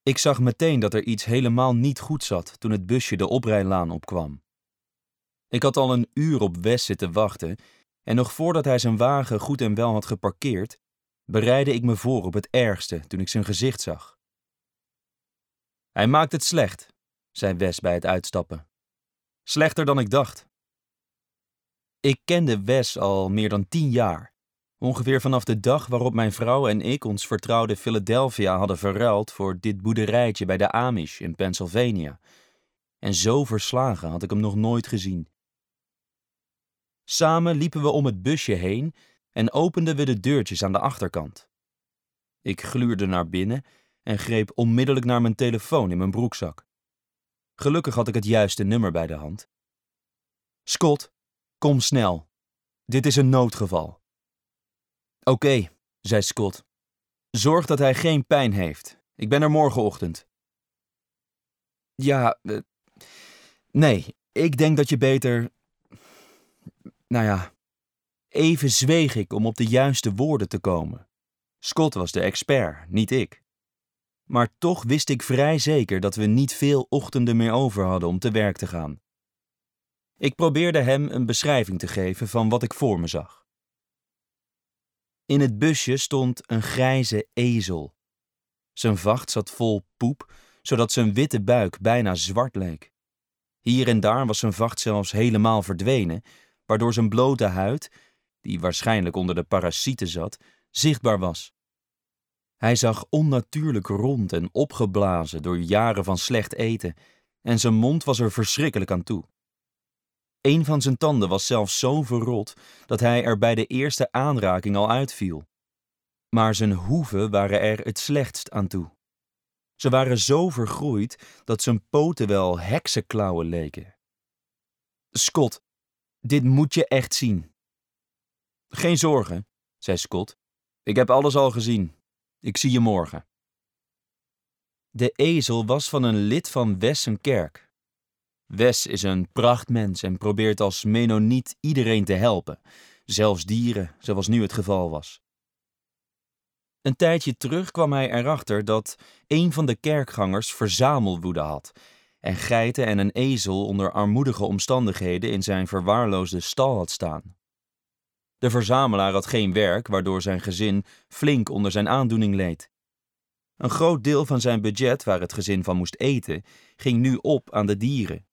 Ik zag meteen dat er iets helemaal niet goed zat toen het busje de oprijlaan opkwam. Ik had al een uur op Wes zitten wachten en nog voordat hij zijn wagen goed en wel had geparkeerd, bereidde ik me voor op het ergste toen ik zijn gezicht zag. Hij maakt het slecht, zei Wes bij het uitstappen. Slechter dan ik dacht. Ik kende Wes al meer dan 10 jaar. Ongeveer vanaf de dag waarop mijn vrouw en ik ons vertrouwde Philadelphia hadden verruild voor dit boerderijtje bij de Amish in Pennsylvania. En zo verslagen had ik hem nog nooit gezien. Samen liepen we om het busje heen en openden we de deurtjes aan de achterkant. Ik gluurde naar binnen en greep onmiddellijk naar mijn telefoon in mijn broekzak. Gelukkig had ik het juiste nummer bij de hand. Scott, kom snel. Dit is een noodgeval. Oké, zei Scott. Zorg dat hij geen pijn heeft. Ik ben er morgenochtend. Ja, nee, ik denk dat je beter... Even zweeg ik om op de juiste woorden te komen. Scott was de expert, niet ik. Maar toch wist ik vrij zeker dat we niet veel ochtenden meer over hadden om te werk te gaan. Ik probeerde hem een beschrijving te geven van wat ik voor me zag. In het busje stond een grijze ezel. Zijn vacht zat vol poep, zodat zijn witte buik bijna zwart leek. Hier en daar was zijn vacht zelfs helemaal verdwenen, waardoor zijn blote huid, die waarschijnlijk onder de parasieten zat, zichtbaar was. Hij zag onnatuurlijk rond en opgeblazen door jaren van slecht eten en zijn mond was er verschrikkelijk aan toe. Een van zijn tanden was zelfs zo verrot dat hij er bij de eerste aanraking al uitviel. Maar zijn hoeven waren er het slechtst aan toe. Ze waren zo vergroeid dat zijn poten wel heksenklauwen leken. Scott, dit moet je echt zien. Geen zorgen, zei Scott. Ik heb alles al gezien. Ik zie je morgen. De ezel was van een lid van Wes' kerk. Wes is een prachtmens en probeert als Mennoniet iedereen te helpen, zelfs dieren, zoals nu het geval was. Een tijdje terug kwam hij erachter dat een van de kerkgangers verzamelwoede had en geiten en een ezel onder armoedige omstandigheden in zijn verwaarloosde stal had staan. De verzamelaar had geen werk, waardoor zijn gezin flink onder zijn aandoening leed. Een groot deel van zijn budget, waar het gezin van moest eten, ging nu op aan de dieren.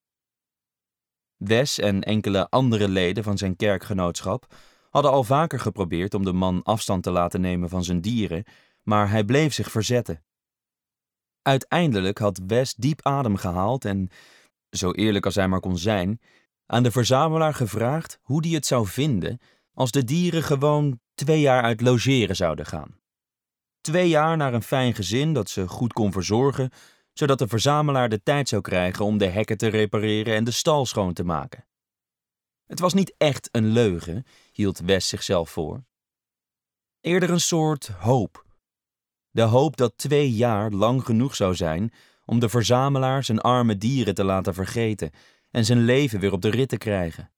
Wes en enkele andere leden van zijn kerkgenootschap hadden al vaker geprobeerd om de man afstand te laten nemen van zijn dieren, maar hij bleef zich verzetten. Uiteindelijk had Wes diep adem gehaald en, zo eerlijk als hij maar kon zijn, aan de verzamelaar gevraagd hoe die het zou vinden als de dieren gewoon 2 jaar uit logeren zouden gaan. 2 jaar naar een fijn gezin dat ze goed kon verzorgen, zodat de verzamelaar de tijd zou krijgen om de hekken te repareren en de stal schoon te maken. Het was niet echt een leugen, hield Wes zichzelf voor. Eerder een soort hoop. De hoop dat 2 jaar lang genoeg zou zijn om de verzamelaar zijn arme dieren te laten vergeten en zijn leven weer op de rit te krijgen.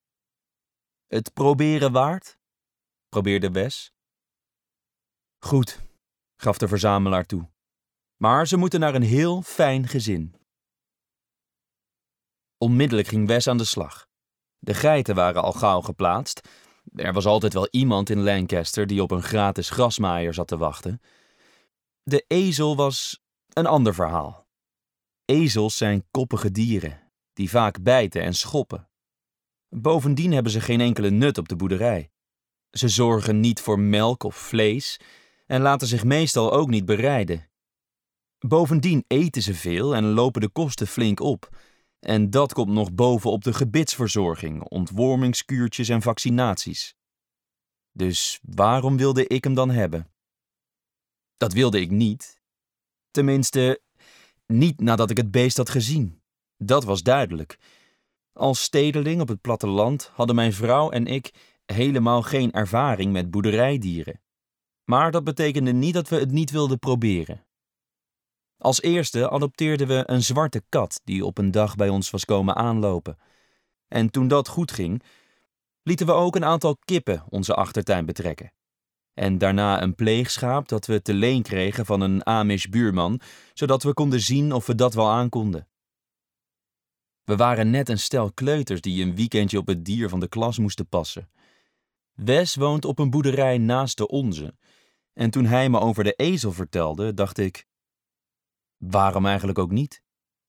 Het proberen waard? Probeerde Wes. Goed, gaf de verzamelaar toe. Maar ze moeten naar een heel fijn gezin. Onmiddellijk ging Wes aan de slag. De geiten waren al gauw geplaatst. Er was altijd wel iemand in Lancaster die op een gratis grasmaaier zat te wachten. De ezel was een ander verhaal. Ezels zijn koppige dieren, die vaak bijten en schoppen. Bovendien hebben ze geen enkele nut op de boerderij. Ze zorgen niet voor melk of vlees en laten zich meestal ook niet berijden. Bovendien eten ze veel en lopen de kosten flink op. En dat komt nog bovenop de gebitsverzorging, ontwormingskuurtjes en vaccinaties. Dus waarom wilde ik hem dan hebben? Dat wilde ik niet. Tenminste, niet nadat ik het beest had gezien. Dat was duidelijk. Als stedeling op het platteland hadden mijn vrouw en ik helemaal geen ervaring met boerderijdieren. Maar dat betekende niet dat we het niet wilden proberen. Als eerste adopteerden we een zwarte kat die op een dag bij ons was komen aanlopen. En toen dat goed ging, lieten we ook een aantal kippen onze achtertuin betrekken. En daarna een pleegschaap dat we te leen kregen van een Amish buurman, zodat we konden zien of we dat wel aankonden. We waren net een stel kleuters die een weekendje op het dier van de klas moesten passen. Wes woont op een boerderij naast de onze. En toen hij me over de ezel vertelde, dacht ik, waarom eigenlijk ook niet?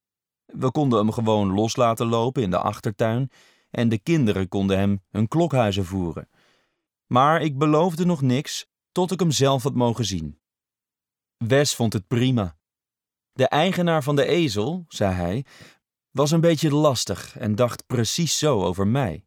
We konden hem gewoon los laten lopen in de achtertuin en de kinderen konden hem hun klokhuizen voeren. Maar ik beloofde nog niks tot ik hem zelf had mogen zien. Wes vond het prima. De eigenaar van de ezel, zei hij, was een beetje lastig en dacht precies zo over mij.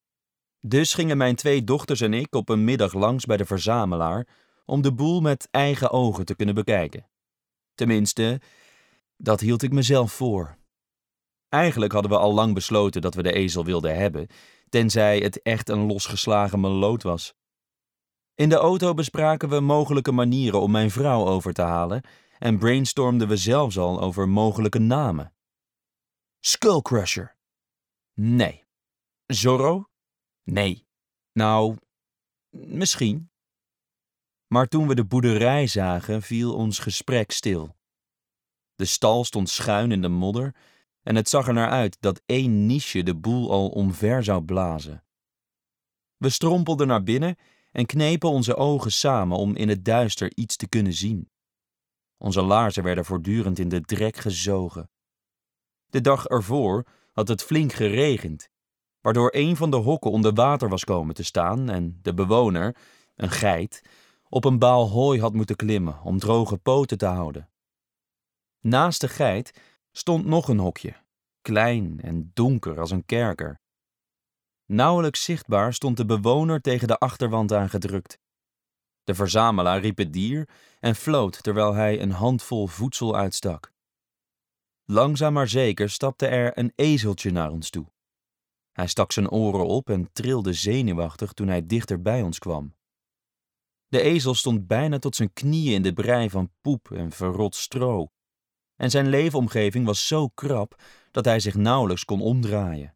Dus gingen mijn 2 dochters en ik op een middag langs bij de verzamelaar om de boel met eigen ogen te kunnen bekijken. Tenminste, dat hield ik mezelf voor. Eigenlijk hadden we al lang besloten dat we de ezel wilden hebben, tenzij het echt een losgeslagen meloot was. In de auto bespraken we mogelijke manieren om mijn vrouw over te halen en brainstormden we zelfs al over mogelijke namen. Skullcrusher? Nee. Zorro? Nee. Nou, misschien. Maar toen we de boerderij zagen, viel ons gesprek stil. De stal stond schuin in de modder en het zag er naar uit dat 1 niche de boel al omver zou blazen. We strompelden naar binnen en knepen onze ogen samen om in het duister iets te kunnen zien. Onze laarzen werden voortdurend in de drek gezogen. De dag ervoor had het flink geregend, waardoor een van de hokken onder water was komen te staan en de bewoner, een geit, op een baal hooi had moeten klimmen om droge poten te houden. Naast de geit stond nog een hokje, klein en donker als een kerker. Nauwelijks zichtbaar stond de bewoner tegen de achterwand aangedrukt. De verzamelaar riep het dier en floot terwijl hij een handvol voedsel uitstak. Langzaam maar zeker stapte er een ezeltje naar ons toe. Hij stak zijn oren op en trilde zenuwachtig toen hij dichter bij ons kwam. De ezel stond bijna tot zijn knieën in de brei van poep en verrot stro. En zijn leefomgeving was zo krap dat hij zich nauwelijks kon omdraaien.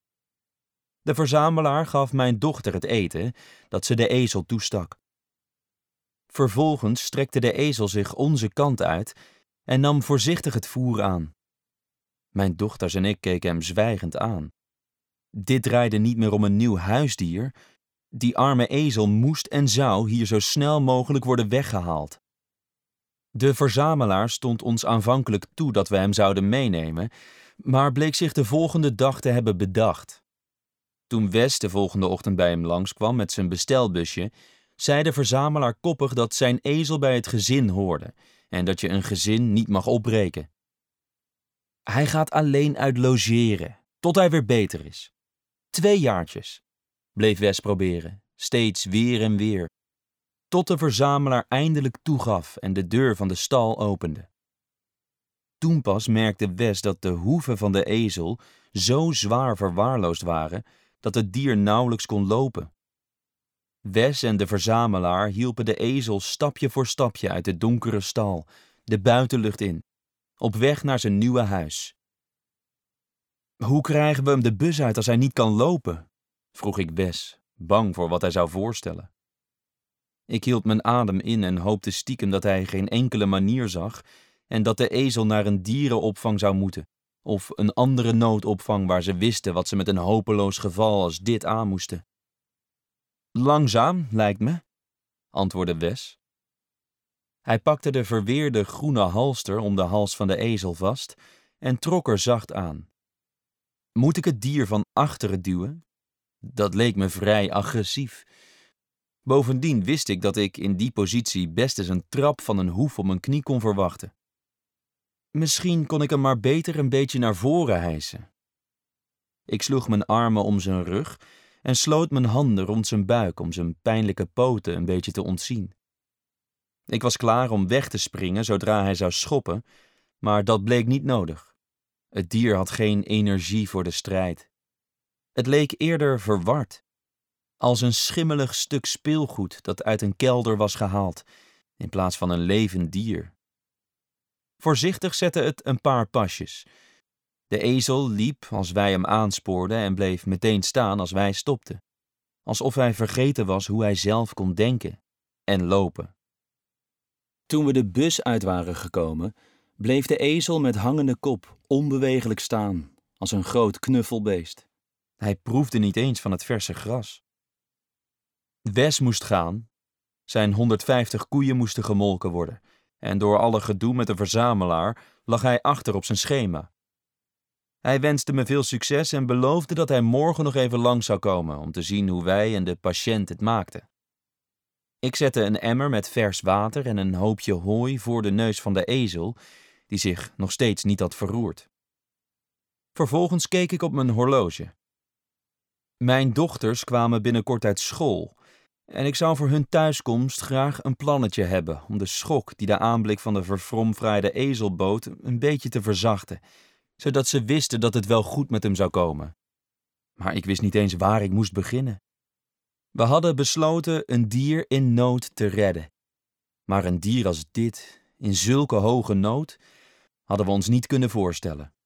De verzamelaar gaf mijn dochter het eten dat ze de ezel toestak. Vervolgens strekte de ezel zich onze kant uit en nam voorzichtig het voer aan. Mijn dochters en ik keken hem zwijgend aan. Dit draaide niet meer om een nieuw huisdier. Die arme ezel moest en zou hier zo snel mogelijk worden weggehaald. De verzamelaar stond ons aanvankelijk toe dat we hem zouden meenemen, maar bleek zich de volgende dag te hebben bedacht. Toen Wes de volgende ochtend bij hem langskwam met zijn bestelbusje, zei de verzamelaar koppig dat zijn ezel bij het gezin hoorde en dat je een gezin niet mag opbreken. Hij gaat alleen uit logeren, tot hij weer beter is. 2 jaartjes, bleef Wes proberen, steeds weer en weer, tot de verzamelaar eindelijk toegaf en de deur van de stal opende. Toen pas merkte Wes dat de hoeven van de ezel zo zwaar verwaarloosd waren dat het dier nauwelijks kon lopen. Wes en de verzamelaar hielpen de ezel stapje voor stapje uit de donkere stal, de buitenlucht in, op weg naar zijn nieuwe huis. Hoe krijgen we hem de bus uit als hij niet kan lopen? Vroeg ik Wes, bang voor wat hij zou voorstellen. Ik hield mijn adem in en hoopte stiekem dat hij geen enkele manier zag en dat de ezel naar een dierenopvang zou moeten, of een andere noodopvang waar ze wisten wat ze met een hopeloos geval als dit aan moesten. Langzaam, lijkt me, antwoordde Wes. Hij pakte de verweerde groene halster om de hals van de ezel vast en trok er zacht aan. Moet ik het dier van achteren duwen? Dat leek me vrij agressief. Bovendien wist ik dat ik in die positie best eens een trap van een hoef op mijn knie kon verwachten. Misschien kon ik hem maar beter een beetje naar voren hijsen. Ik sloeg mijn armen om zijn rug en sloot mijn handen rond zijn buik om zijn pijnlijke poten een beetje te ontzien. Ik was klaar om weg te springen zodra hij zou schoppen, maar dat bleek niet nodig. Het dier had geen energie voor de strijd. Het leek eerder verward, als een schimmelig stuk speelgoed dat uit een kelder was gehaald, in plaats van een levend dier. Voorzichtig zette het een paar pasjes. De ezel liep als wij hem aanspoorden en bleef meteen staan als wij stopten, alsof hij vergeten was hoe hij zelf kon denken. en lopen. Toen we de bus uit waren gekomen, bleef de ezel met hangende kop onbeweeglijk staan, als een groot knuffelbeest. Hij proefde niet eens van het verse gras. Wes moest gaan. Zijn 150 koeien moesten gemolken worden en door alle gedoe met de verzamelaar lag hij achter op zijn schema. Hij wenste me veel succes en beloofde dat hij morgen nog even langs zou komen om te zien hoe wij en de patiënt het maakten. Ik zette een emmer met vers water en een hoopje hooi voor de neus van de ezel, die zich nog steeds niet had verroerd. Vervolgens keek ik op mijn horloge. Mijn dochters kwamen binnenkort uit school en ik zou voor hun thuiskomst graag een plannetje hebben om de schok die de aanblik van de verfromfraaide ezel bood een beetje te verzachten, zodat ze wisten dat het wel goed met hem zou komen. Maar ik wist niet eens waar ik moest beginnen. We hadden besloten een dier in nood te redden. Maar een dier als dit, in zulke hoge nood, hadden we ons niet kunnen voorstellen.